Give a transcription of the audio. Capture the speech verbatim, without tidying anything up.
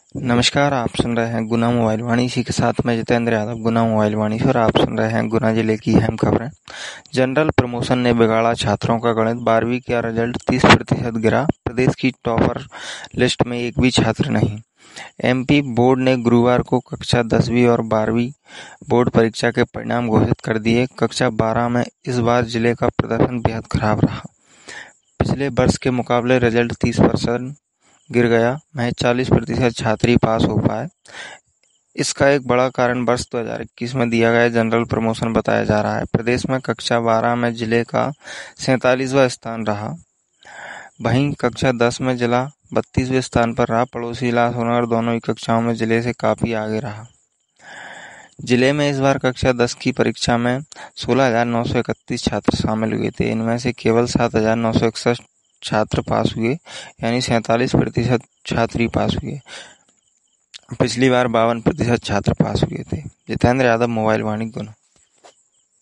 नमस्कार, आप सुन रहे हैं गुना मोबाइल वाणी। इसी के साथ मैं जितेंद्र यादव, गुना मोबाइल वाणी से, और आप सुन रहे हैं गुना जिले की अहम खबरें। जनरल प्रमोशन ने बिगाड़ा छात्रों का गणित, बारहवीं का रिजल्ट तीस प्रतिशत गिरा। प्रदेश की टॉपर लिस्ट में एक भी छात्र नहीं। एमपी बोर्ड ने गुरुवार को कक्षा दसवीं और बारहवीं बोर्ड परीक्षा के परिणाम घोषित कर दिए। कक्षा बारह में इस बार जिले का प्रदर्शन बेहद खराब रहा। पिछले वर्ष के मुकाबले रिजल्ट तीस परसेंट गिर गया। महज चालीस प्रतिशत छात्र ही पास हो पाए। इसका एक बड़ा कारण वर्ष दो हज़ार इक्कीस में दिया गया जनरल प्रमोशन बताया जा रहा है। प्रदेश में कक्षा बारह में जिले का सैंतालीसवां स्थान रहा। वहीं कक्षा दस में जिला बत्तीसवें स्थान पर रहा। पड़ोसी जिला सोनभद्र दोनों ही कक्षाओं में जिले से काफी आगे रहा। जिले में इस बार कक्षा दस की परीक्षा में सोलह हजार नौ सौ इकतीस छात्र शामिल हुए थे। इनमें से केवल सात हजार नौ सौ इकसठ छात्र पास हुए, यानी सैंतालीस प्रतिशत छात्र ही पास हुए। पिछली बार बावन प्रतिशत छात्र पास हुए थे। जितेंद्र यादव, मोबाइल वाणी, गुना।